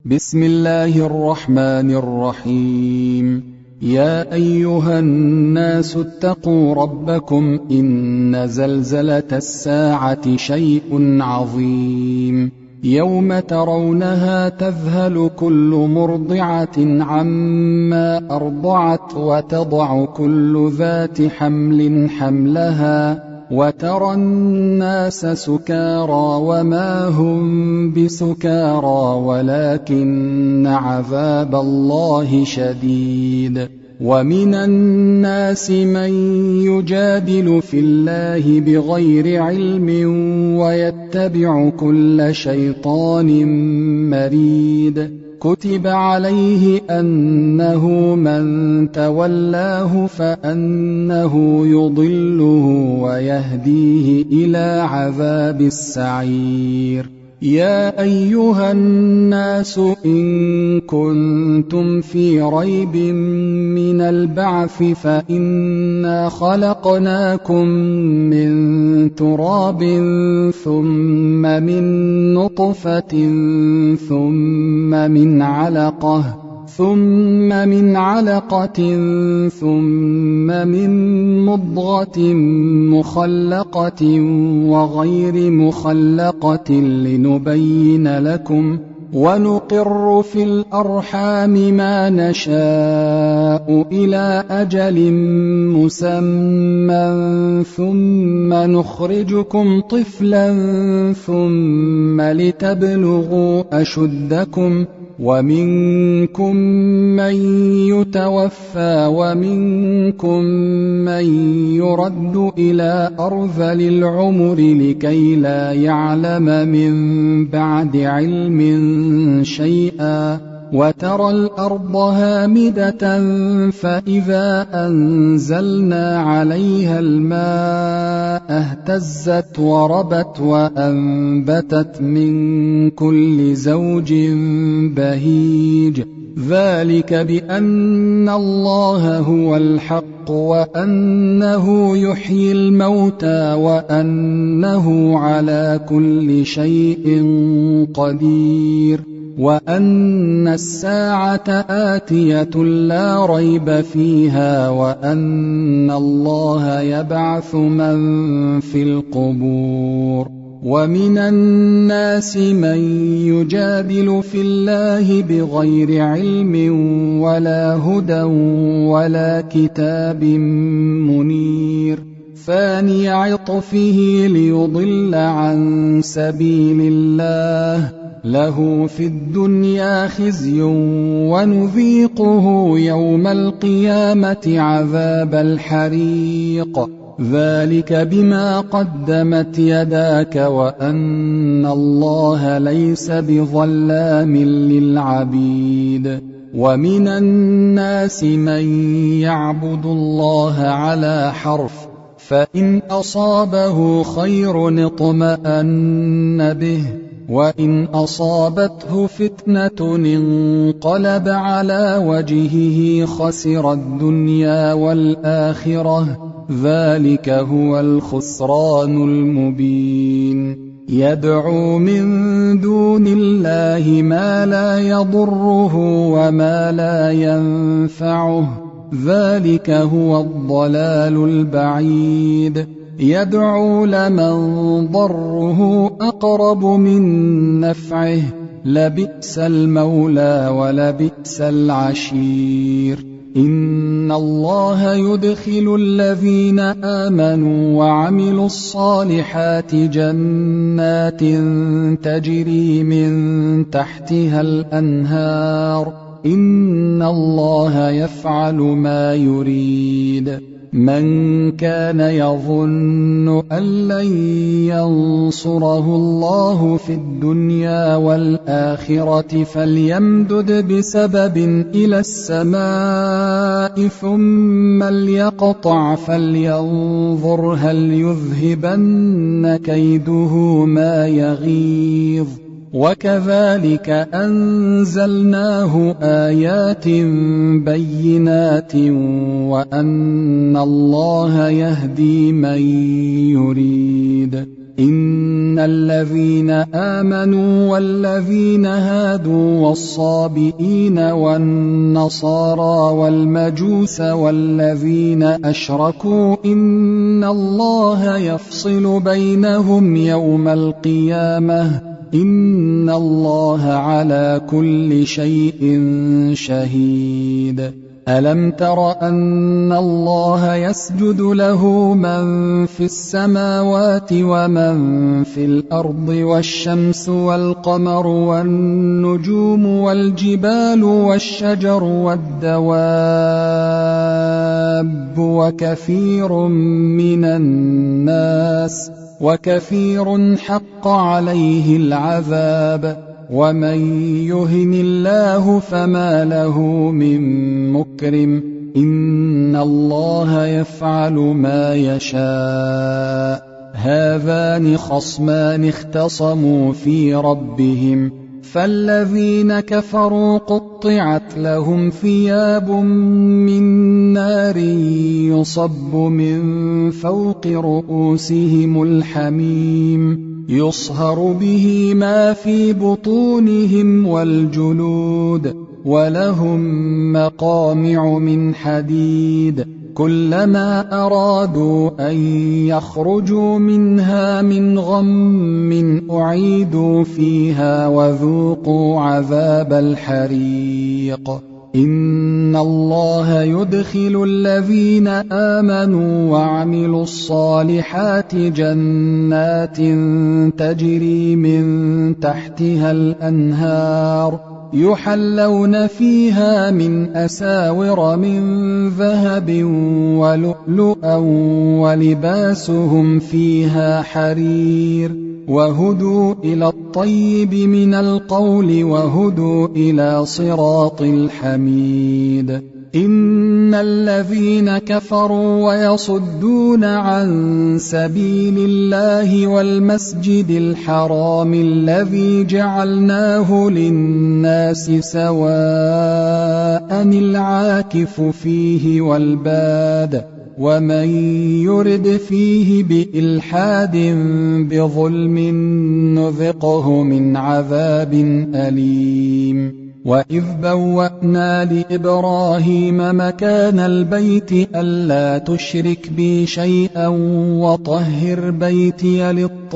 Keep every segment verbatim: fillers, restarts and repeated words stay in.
بسم الله الرحمن الرحيم. يا أيها الناس اتقوا ربكم إن زلزلة الساعة شيء عظيم يوم ترونها تذهل كل مرضعة عما أرضعت وتضع كل ذات حمل حملها وترى الناس سكارى وما هم بسكارى ولكن عذاب الله شديد. ومن الناس من يجادل في الله بغير علم ويتبع كل شيطان مريد. كتب عليه أنه من تولاه فأنه يضله ويهديه إلى عذاب السعير. يا أيها الناس إن كنتم في ريب من البعث فإنا خلقناكم من تراب ثم من نطفة ثم من علقة ثم من علقة ثم من مضغة مخلقة وغير مخلقة لنبين لكم ونقر في الأرحام ما نشاء إلى أجل مسمى ثم نخرجكم طفلا ثم لتبلغوا أشدكم ومنكم من يتوفى ومنكم من يرد إلى أرذل العمر لكي لا يعلم من بعد علم شيئا. وترى الأرض هامدة فإذا أنزلنا عليها الماء اهتزت وربت وأنبتت من كل زوج بهيج. ذلك بأن الله هو الحق وأنه يحيي الموتى وأنه على كل شيء قدير وأن الساعة آتية لا ريب فيها وأن الله يبعث من في القبور. ومن الناس من يجادل في الله بغير علم ولا هدى ولا كتاب منير ثاني عطفه ليضل عن سبيل الله له في الدنيا خزي ونذيقه يوم القيامة عذاب الحريق. ذلك بما قدمت يداك وأن الله ليس بظلام للعبيد. ومن الناس من يعبد الله على حرف فإن أصابه خير اطمأن به وإن أصابته فتنة انقلب على وجهه خسر الدنيا والآخرة ذلك هو الخسران المبين. يدعو من دون الله ما لا يضره وما لا ينفعه ذلك هو الضلال البعيد. يدعو لمن ضره أقرب من نفعه لبئس المولى ولبئس العشير. إن الله يدخل الذين آمنوا وعملوا الصالحات جنات تجري من تحتها الأنهار إن الله يفعل ما يريد. من كان يظن أن لن ينصره الله في الدنيا والآخرة فليمدد بسبب إلى السماء ثم ليقطع فلينظر هل يذهبن كيده ما يغيظ. وكذلك أنزلناه آيات بينات وأن الله يهدي من يريد. إن الذين آمنوا والذين هادوا والصابئين والنصارى والمجوس والذين أشركوا إن الله يفصل بينهم يوم القيامة إن الله على كل شيء شهيد. ألم تر أن الله يسجد له من في السماوات ومن في الأرض والشمس والقمر والنجوم والجبال والشجر والدواب وكثير من الناس وكثير حق عليه العذاب ومن يهن الله فما له من مكرم إن الله يفعل ما يشاء. هذان خصمان اختصموا في ربهم فالذين كفروا قطعت لهم ثياب من نار يصب من فوق رؤوسهم الحميم يصهر به ما في بطونهم والجلود ولهم مقامع من حديد كلما أرادوا أن يخرجوا منها من غم أعيدوا فيها وذوقوا عذاب الحريق. إن الله يدخل الذين آمنوا وعملوا الصالحات جنات تجري من تحتها الأنهار يحلون فيها من أساور من ذهب ولؤلؤا ولباسهم فيها حرير وهدوا إلى الطيب من القول وهدوا إلى صراط الحميد. إن الذين كفروا ويصدون عن سبيل الله والمسجد الحرام الذي جعلناه للناس سواء العاكف فيه والباد ومن يرد فيه بإلحاد بظلم نذقه من عذاب أليم. وإذ بوأنا لإبراهيم مكان البيت ألا تشرك بي شيئا وطهر بيتي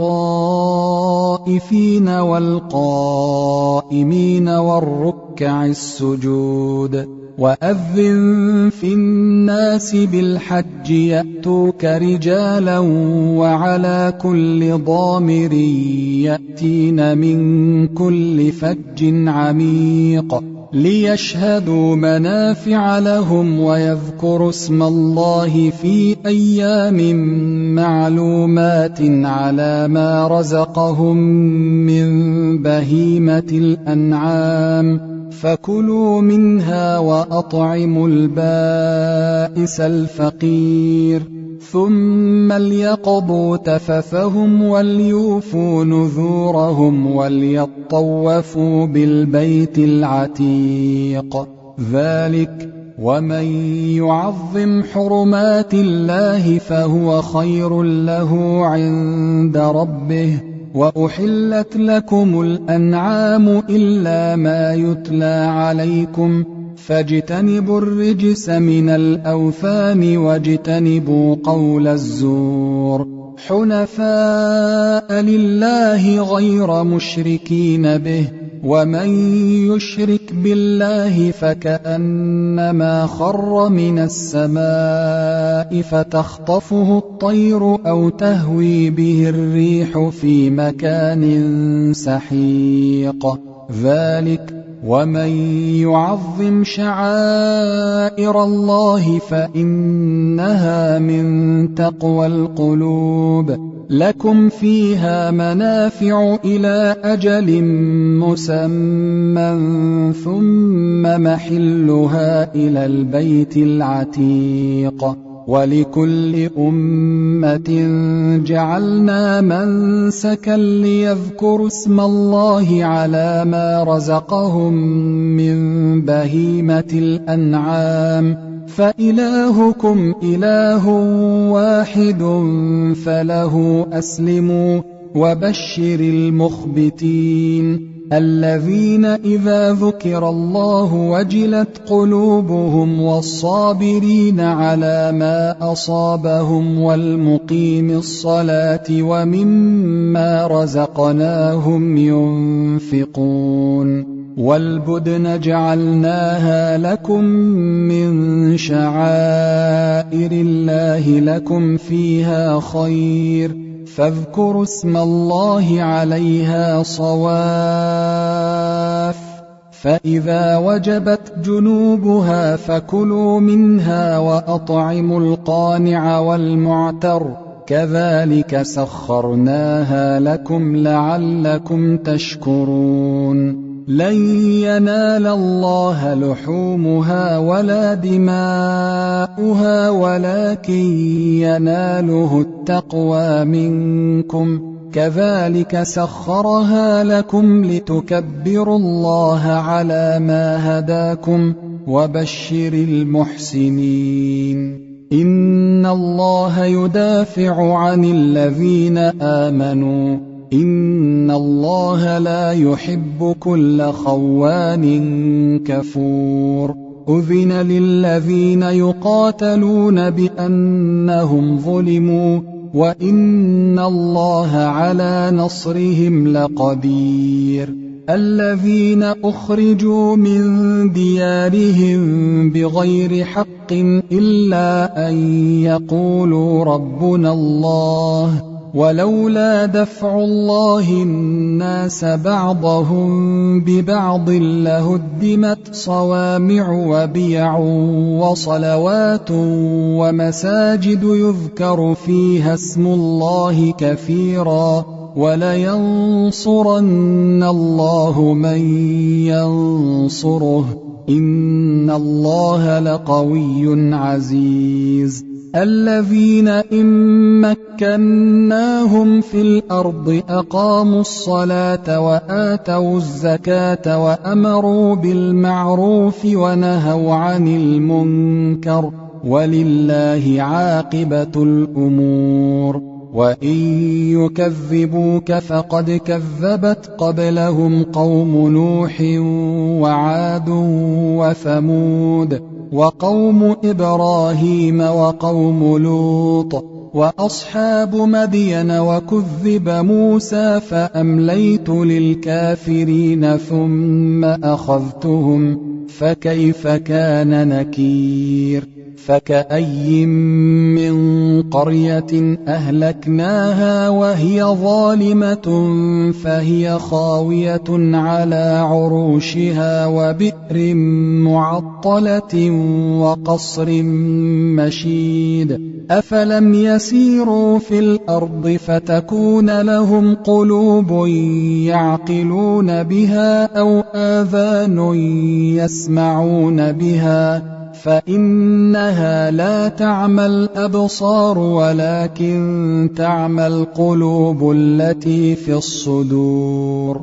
للطائفين والقائمين والركع السجود. وأذن في الناس بالحج يأتوك رجالا وعلى كل ضامر يأتين من كل فج عميق ليشهدوا منافع لهم ويذكروا اسم الله في أيام معلومات على ما رزقهم من بهيمة الأنعام فكلوا منها وأطعموا البائس الفقير ثم ليقضوا تفثهم وليوفوا نذورهم وليطوفوا بالبيت العتيق. ذلك ومن يعظم حرمات الله فهو خير له عند ربه. وأحلت لكم الأنعام إلا ما يتلى عليكم فاجتنبوا الرجس من الأوثان واجتنبوا قول الزور حنفاء لله غير مشركين به ومن يشرك بالله فكأنما خر من السماء فتخطفه الطير أو تهوي به الريح في مكان سحيق. ذلك ومن يعظم شعائر الله فإنها من تقوى القلوب. لكم فيها منافع إلى أجل مسمى ثم محلها إلى البيت العتيق. ولكل أمة جعلنا منسكا ليذكروا اسم الله على ما رزقهم من بهيمة الأنعام فإلهكم إله واحد فله أسلموا وبشر المخبتين الذين إذا ذكر الله وجلت قلوبهم والصابرين على ما أصابهم والمقيم الصلاة ومما رزقناهم ينفقون والبدن جعلناها لكم من شعائر الله لكم فيها خير فاذكروا اسم الله عليها صواف فإذا وجبت جنوبها فكلوا منها وأطعموا القانع والمعتر كذلك سخرناها لكم لعلكم تشكرون لن ينال الله لحومها ولا دماؤها ولكن يناله التقوى منكم كذلك سخرها لكم لتكبروا الله على ما هداكم وبشر المحسنين إن الله يدافع عن الذين آمنوا إن الله لا يحب كل خوان كفور أذن للذين يقاتلون بأنهم ظلموا وإن الله على نصرهم لقدير الذين أخرجوا من ديارهم بغير حق إلا أن يقولوا ربنا الله ولولا دفع الله الناس بعضهم ببعض لهدمت صوامع وبيع وصلوات ومساجد يذكر فيها اسم الله كثيرا ولينصرن الله من ينصره إن الله لقوي عزيز الذين إن مكناهم في الأرض أقاموا الصلاة وآتوا الزكاة وأمروا بالمعروف ونهوا عن المنكر ولله عاقبة الأمور وإن يكذبوك فقد كذبت قبلهم قوم نوح وعاد وثمود وقوم إبراهيم وقوم لوط وأصحاب مدين وكذب موسى فأمليت للكافرين ثم أخذتهم فكيف كان نكير فكأي من قرية أهلكناها وهي ظالمة فهي خاوية على عروشها وبئر معطلة وقصر مشيد أفلم يسيروا في الأرض فتكون لهم قلوب يعقلون بها أو آذان يسمعون بها فإنها لا تعمى الأبصار ولكن تعمى القلوب التي في الصدور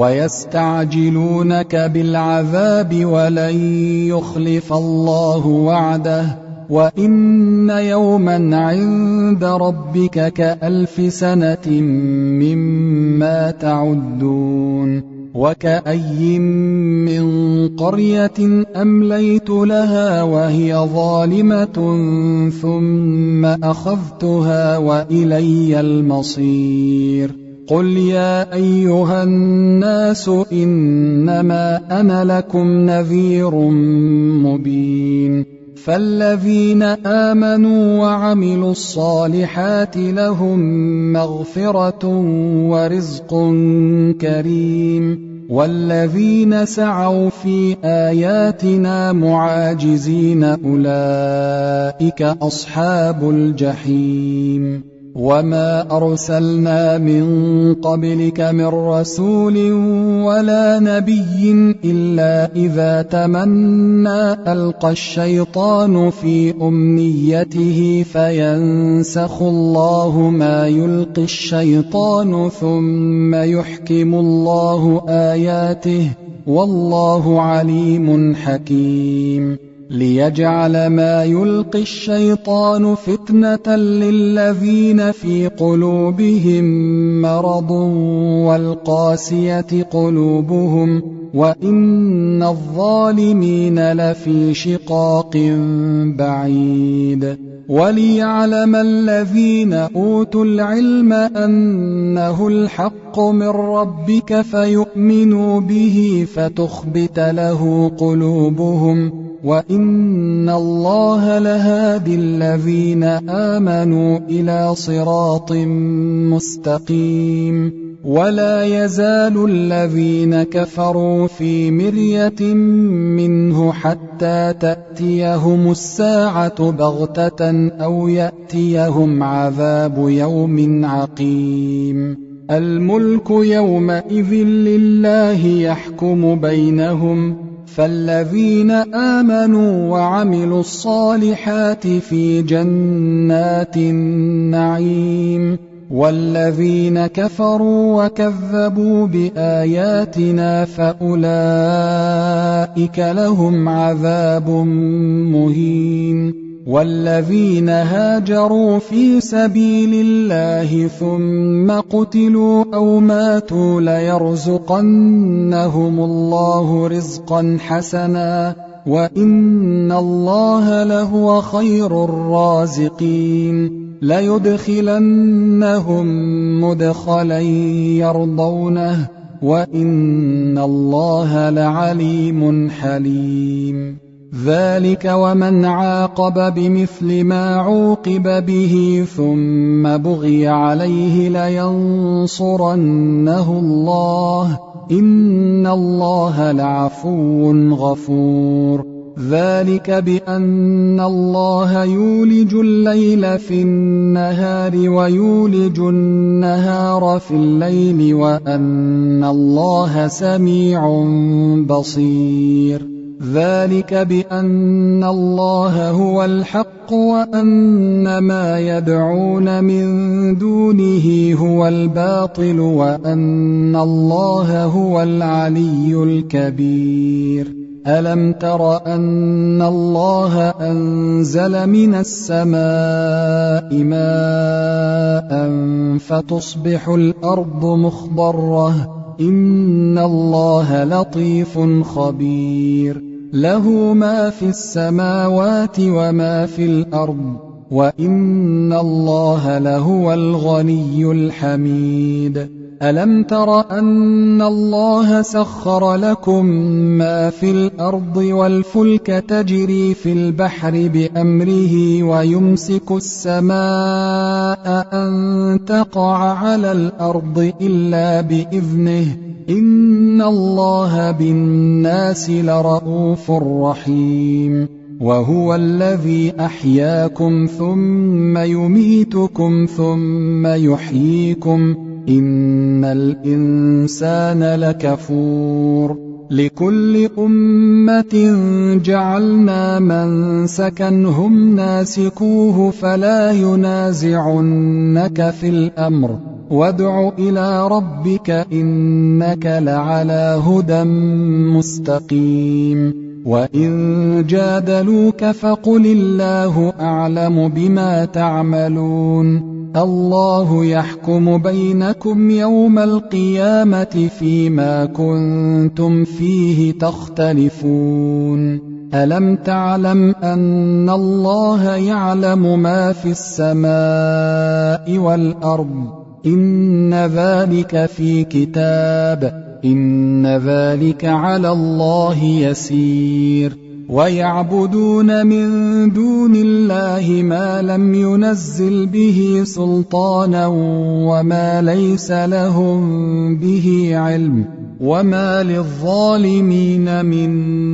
ويستعجلونك بالعذاب ولن يخلف الله وعده وإن يوما عند ربك كألف سنة مما تعدون وكأي من قرية أمليت لها وهي ظالمة ثم أخذتها وإلي المصير قل يا أيها الناس إنما أنا لكم نذير مبين فالذين آمنوا وعملوا الصالحات لهم مغفرة ورزق كريم والذين سعوا في آياتنا معاجزين أولئك أصحاب الجحيم وما أرسلنا من قبلك من رسول ولا نبي إلا إذا تمنى ألقى الشيطان في أمنيته فينسخ الله ما يلقي الشيطان ثم يحكم الله آياته والله عليم حكيم ليجعل ما يلقي الشيطان فتنة للذين في قلوبهم مرض والقاسية قلوبهم وإن الظالمين لفي شقاق بعيد. وليعلم الذين أوتوا العلم أنه الحق من ربك فيؤمنوا به فتخبت له قلوبهم وإن الله لهادي الذين آمنوا إلى صراط مستقيم. ولا يزال الذين كفروا في مرية منه حتى تأتيهم الساعة بغتة أو يأتيهم عذاب يوم عقيم. الملك يومئذ لله يحكم بينهم فالذين آمنوا وعملوا الصالحات في جنات النعيم والذين كفروا وكذبوا بآياتنا فأولئك لهم عذاب مهين. والذين هاجروا في سبيل الله ثم قتلوا أو ماتوا ليرزقنهم الله رزقا حسنا وإن الله لهو خير الرازقين. ليدخلنهم مدخلا يرضونه وإن الله لعليم حليم. ذلك ومن عاقب بمثل ما عوقب به ثم بغي عليه لينصرنه الله إن الله لعفو غفور. ذلك بأن الله يولج الليل في النهار ويولج النهار في الليل وأن الله سميع بصير. ذلك بأن الله هو الحق وأن ما يدعون من دونه هو الباطل وأن الله هو العلي الكبير. ألم تر أن الله أنزل من السماء ماء فتصبح الأرض مخضرة إن الله لطيف خبير. له ما في السماوات وما في الأرض وإن الله لهو الغني الحميد. ألم تر أن الله سخر لكم ما في الأرض والفلك تجري في البحر بأمره ويمسك السماء أن تقع على الأرض إلا بإذنه إن الله بالناس لرءوف رحيم. وهو الذي أحياكم ثم يميتكم ثم يحييكم إن الإنسان لكفور. لكل أمة جعلنا منسكا هم ناسكوه فلا ينازعنك في الأمر وادع إلى ربك إنك لعلى هدى مستقيم. وإن جادلوك فقل الله أعلم بما تعملون الله يحكم بينكم يوم القيامة فيما كنتم فيه تختلفون. ألم تعلم أن الله يعلم ما في السماء والأرض إن ذلك في كتاب إن ذلك على الله يسير. ويعبدون من دون الله ما لم ينزل به سلطانا وما ليس لهم به علم وما للظالمين من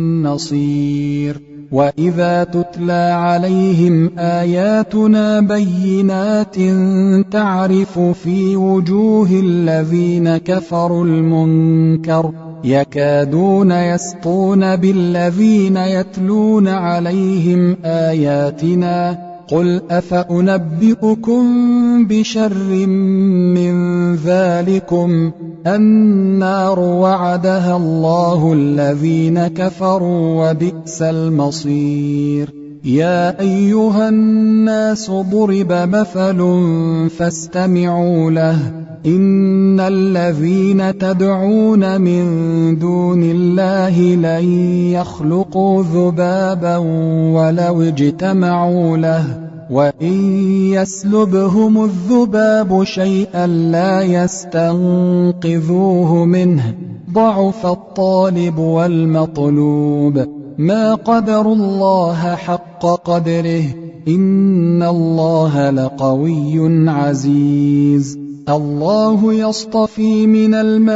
نصير. وإذا تتلى عليهم آياتنا بينات تعرف في وجوه الذين كفروا المنكر يكادون يسطون بالذين يتلون عليهم آياتنا قل أفأنبئكم بشر من ذلكم النار وعدها الله الذين كفروا وبئس المصير يا أيها الناس ضرب مثل فاستمعوا له إن الذين تدعون من دون الله لن يخلقوا ذبابا ولو اجتمعوا له وإن يسلبهم الذباب شيئا لا يستنقذوه منه ضعف الطالب والمطلوب ما قدروا الله حق قدره إن الله لقوي عزيز الله يصطفي من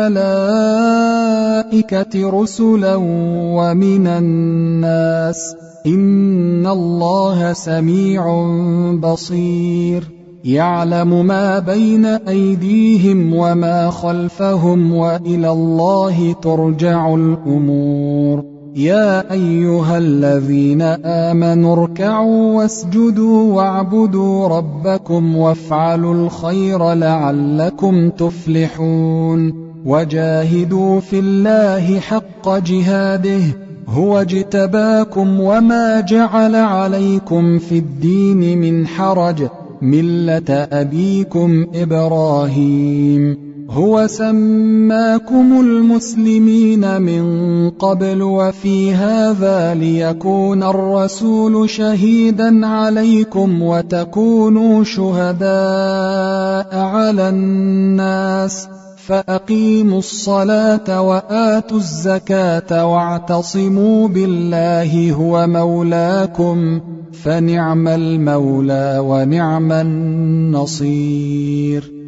الملائكة رسلا ومن الناس إن الله سميع بصير يعلم ما بين أيديهم وما خلفهم وإلى الله ترجع الأمور يا أيها الذين آمنوا اركعوا واسجدوا واعبدوا ربكم وافعلوا الخير لعلكم تفلحون وجاهدوا في الله حق جهاده هو اجتباكم وما جعل عليكم في الدين من حرج ملة أبيكم إبراهيم هو سماكم المسلمين من قبل وفي هذا ليكون الرسول شهيدا عليكم وتكونوا شهداء على الناس فأقيموا الصلاة وآتوا الزكاة واعتصموا بالله هو مولاكم فنعم المولى ونعم النصير